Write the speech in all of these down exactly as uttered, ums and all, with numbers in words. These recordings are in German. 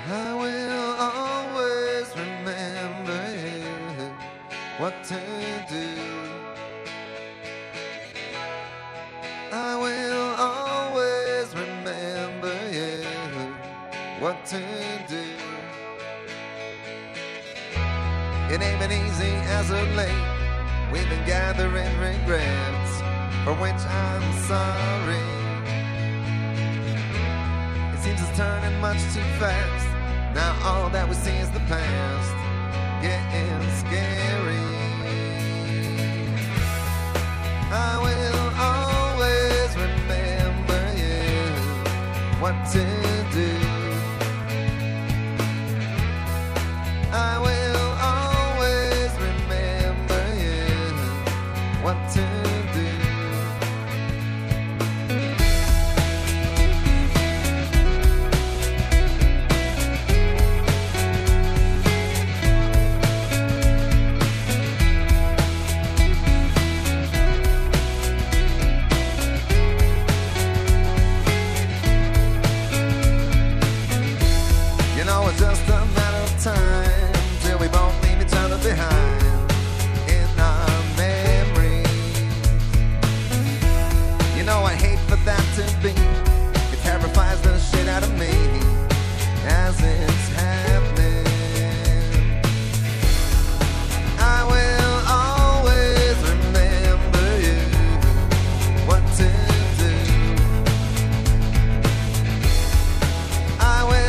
I will always remember you, what to do. I will always remember you, what to do. It ain't been easy as of late. We've been gathering regrets, for which I'm sorry. It seems it's turning much too fast. Now all that we see is the past, getting scary. I will always remember you, what to do. I will always remember you, what to do. Just a matter of time till we both leave each other behind in our memories. You know I hate for that to be. It terrifies the shit out of me as it's happening. I will always remember you, what to do. I will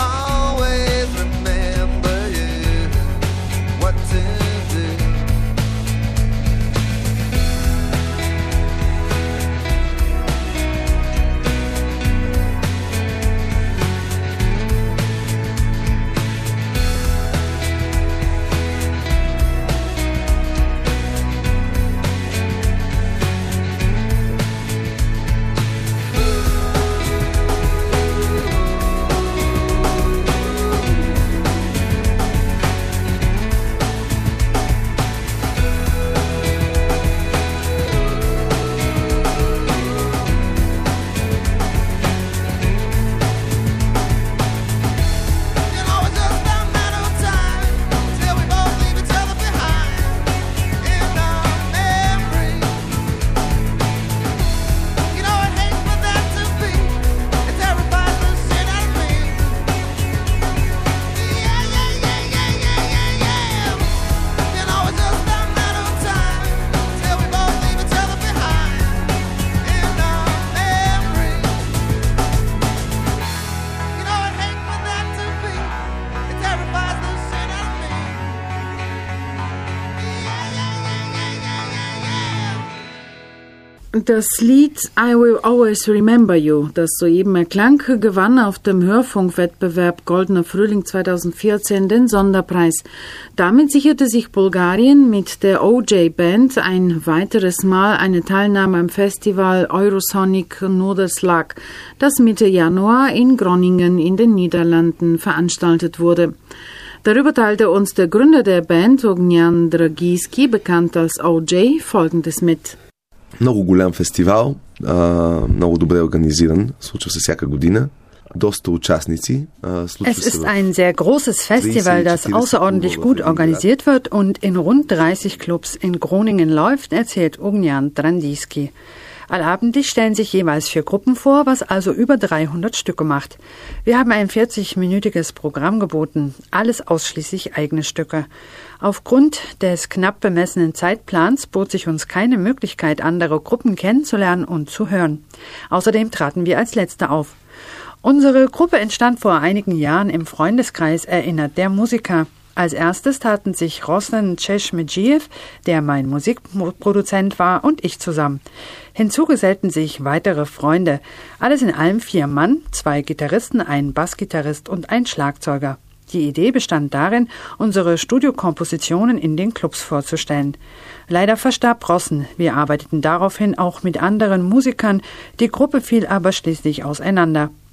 Das Lied I Will Always Remember You, das soeben erklang, gewann auf dem Hörfunkwettbewerb Goldener Frühling zweitausendvierzehn den Sonderpreis. Damit sicherte sich Bulgarien mit der O J Band ein weiteres Mal eine Teilnahme am Festival Eurosonic Noorderslag, das Mitte Januar in Groningen in den Niederlanden veranstaltet wurde. Darüber teilte uns der Gründer der Band, Огнян Драгийски, bekannt als O J, Folgendes mit. Много голям фестивал, много добре организиран, случва се всяка година. Dosta участници. Es ist ein sehr großes Festival, das außerordentlich gut organisiert wird und in rund dreißig Clubs in Groningen läuft, erzählt Огнян Драгийски. Allabendlich stellen sich jeweils vier Gruppen vor, was also über dreihundert Stücke macht. Wir haben ein vierzig-minütiges Programm geboten, alles ausschließlich eigene Stücke. Aufgrund des knapp bemessenen Zeitplans bot sich uns keine Möglichkeit, andere Gruppen kennenzulernen und zu hören. Außerdem traten wir als Letzte auf. Unsere Gruppe entstand vor einigen Jahren im Freundeskreis, erinnert der Musiker. Als erstes taten sich Roslan Cheshmedjiev, der mein Musikproduzent war, und ich zusammen. Hinzu gesellten sich weitere Freunde. Alles in allem vier Mann, zwei Gitarristen, ein Bassgitarrist und ein Schlagzeuger. Die Idee bestand darin, unsere Studiokompositionen in den Clubs vorzustellen. Leider verstarb Rossen. Wir arbeiteten daraufhin auch mit anderen Musikern. Die Gruppe fiel aber schließlich auseinander.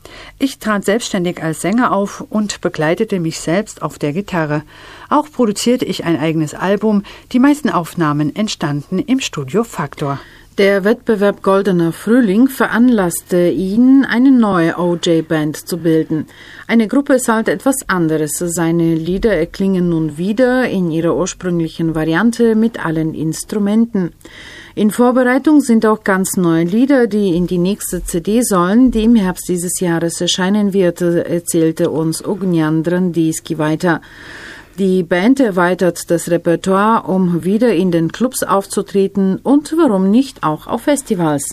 Ich trat selbstständig als Sänger auf und begleitete mich selbst auf der Gitarre. Auch produzierte ich ein eigenes Album. Die meisten Aufnahmen entstanden im Studio Faktor. Der Wettbewerb Goldener Frühling veranlasste ihn, eine neue O J-Band zu bilden. Eine Gruppe ist halt etwas anderes. Seine Lieder erklingen nun wieder in ihrer ursprünglichen Variante mit allen Instrumenten. In Vorbereitung sind auch ganz neue Lieder, die in die nächste C D sollen, die im Herbst dieses Jahres erscheinen wird, erzählte uns Ognjan Drandijski weiter. Die Band erweitert das Repertoire, um wieder in den Clubs aufzutreten und warum nicht auch auf Festivals.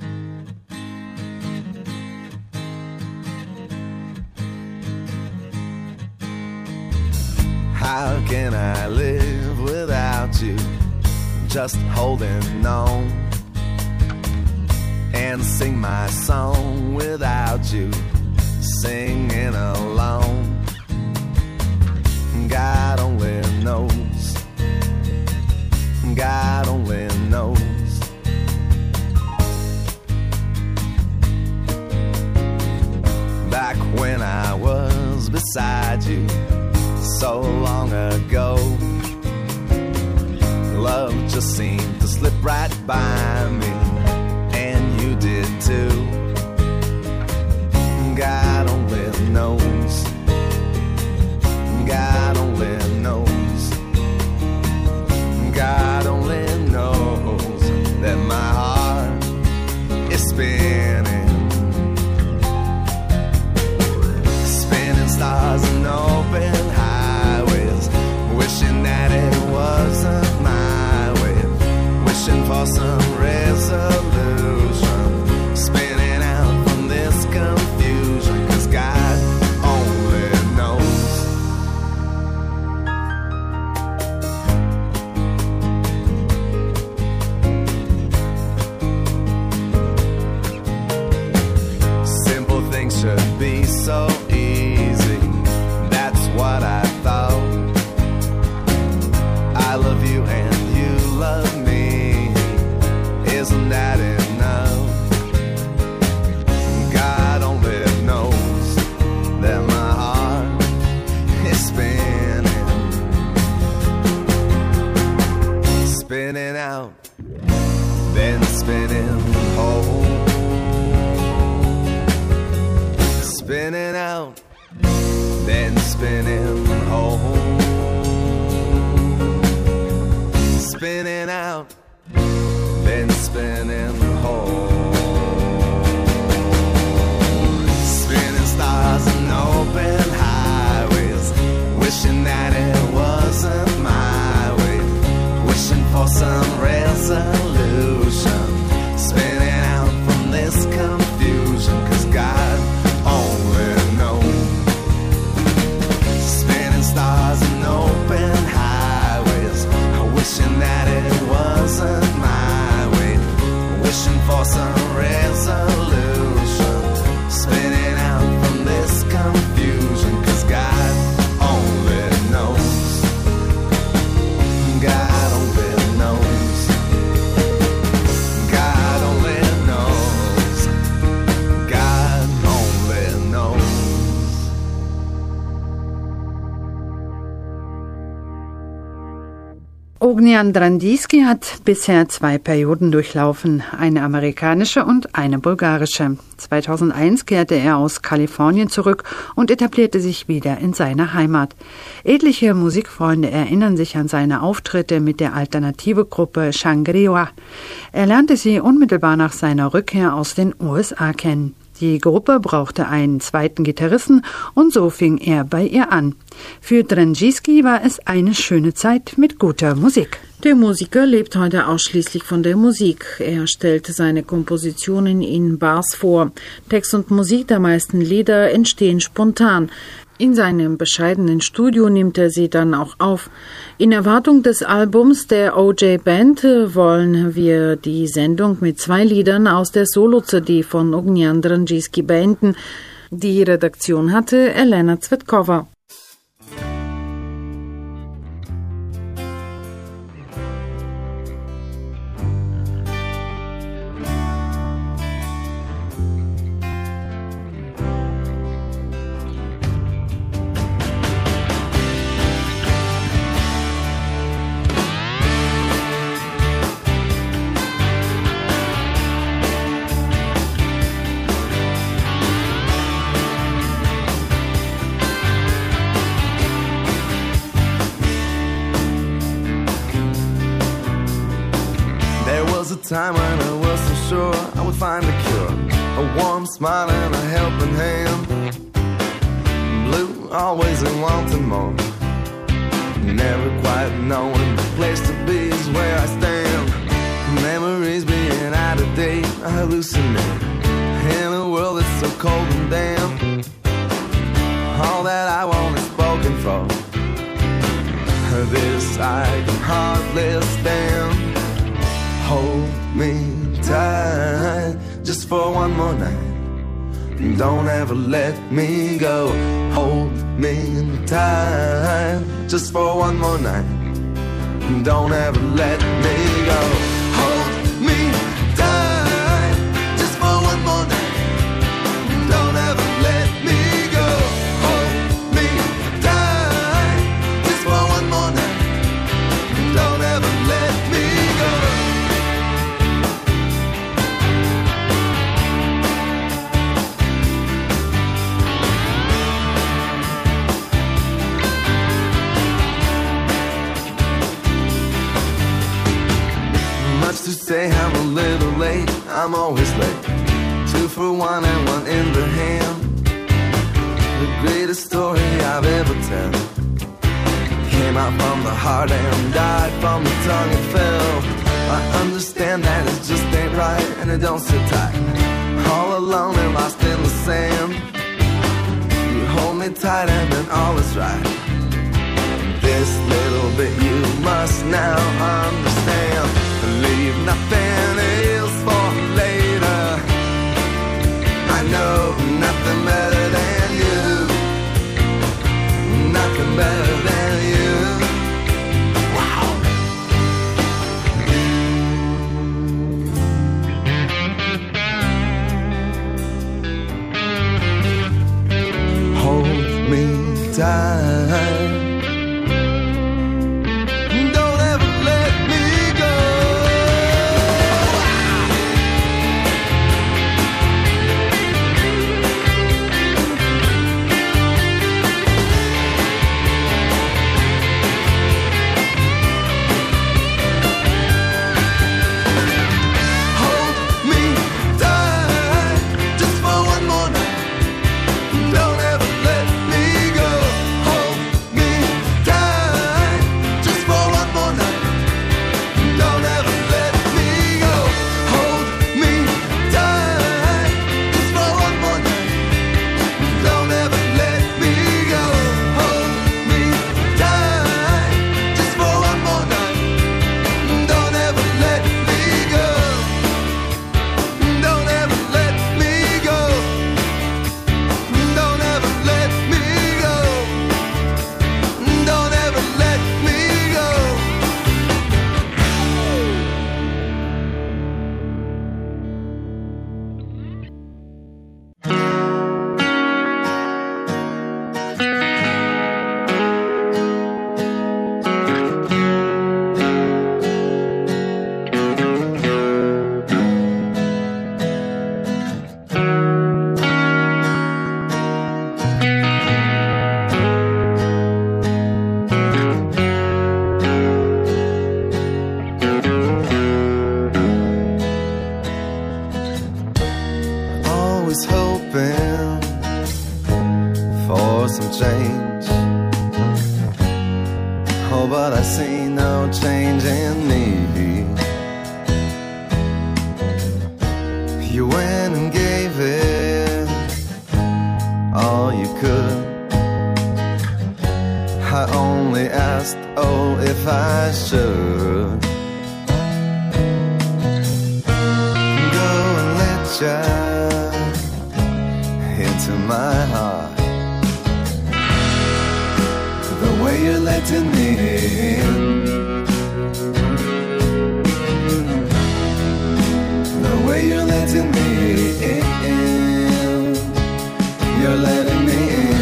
How can I live without you? Just holding on and sing my song without you, singing alone. God only knows, God only knows. Back when I was beside you so long ago, love just seemed to slip right by me, and you did too. God only knows, God only knows, God only knows that my heart is spinning, spinning stars and open highways, wishing that it wasn't my way, wishing for some resolution, spinning out from this confusion, 'cause God only knows. Simple things should be so easy, that's what I thought. I love you and you love me, isn't that enough? God only knows that my heart is spinning, spinning out, then spinning home, spinning out, then spinning home, spinning out, then spinning home, spinning stars and open highways, wishing that it wasn't my way, wishing for some resolution, spinning out from this confusion, 'cause God only knows, spinning stars and open highways, wishing that it wasn't my way, wishing for some resolution, spinning out from this confusion, 'cause God only knows, God only knows, God only knows, God only knows. Ognjan Drandijski hat bisher zwei Perioden durchlaufen, eine amerikanische und eine bulgarische. zweitausendeins kehrte er aus Kalifornien zurück und etablierte sich wieder in seiner Heimat. Etliche Musikfreunde erinnern sich an seine Auftritte mit der alternative Gruppe Shangri-La. Er lernte sie unmittelbar nach seiner Rückkehr aus den U S A kennen. Die Gruppe brauchte einen zweiten Gitarristen und so fing er bei ihr an. Für Drandijski war es eine schöne Zeit mit guter Musik. Der Musiker lebt heute ausschließlich von der Musik. Er stellt seine Kompositionen in Bars vor. Text und Musik der meisten Lieder entstehen spontan. In seinem bescheidenen Studio nimmt er sie dann auch auf. In Erwartung des Albums der O J-Band wollen wir die Sendung mit zwei Liedern aus der Solo-C D von Ognjan Drandijski beenden. Die Redaktion hatte Elena Cvetkova. time when I was so sure I would find a cure, a warm smile and a helping hand. Blue, always and wanting more, never quite knowing the place to be is where I stand. Memories being out of date, I hallucinate in a world that's so cold and damp. All that I want is spoken for, this I can hardly stand. Hold me tight, just for one more night, don't ever let me go. Hold me tight, just for one more night, don't ever let me go. Hold me tight, just for one more night, don't ever let me go. Hold me tight, just for one more night, don't ever let me go. To say I'm a little late, I'm always late. Two for one and one in the hand. The greatest story I've ever told came out from the heart and died from the tongue it fell. I understand that it just ain't right and it don't sit tight, all alone and lost in the sand. You hold me tight and then all is right. This little bit you must now understand. Leave nothing else for later. I know nothing better than you, nothing better than you. Wow. Hold me tight, don't ever let me go. Oh, but I see no change in me. You went and gave it all you could. I only asked, oh, if I should go and let you into my heart. The way you're letting me in, the way you're letting me in, you're letting me in.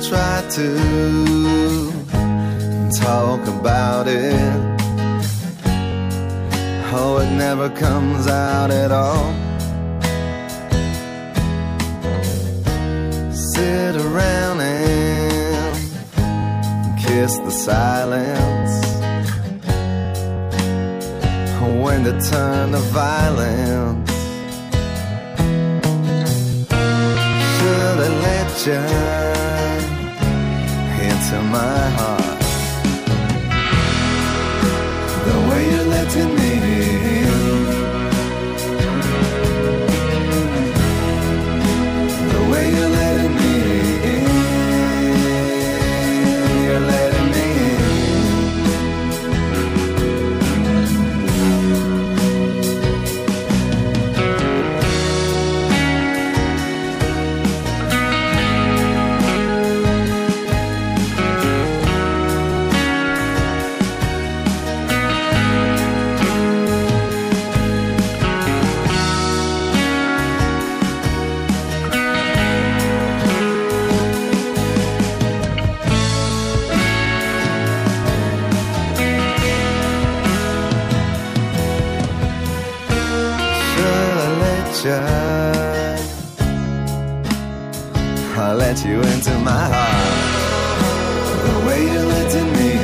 try to talk about it. Oh, it never comes out at all. Sit around and kiss the silence. When to turn to violence. Should I let you into my heart the way you're letting me in? The way you're letting me in. You're letting me in. I'll let you into my heart the way you're letting me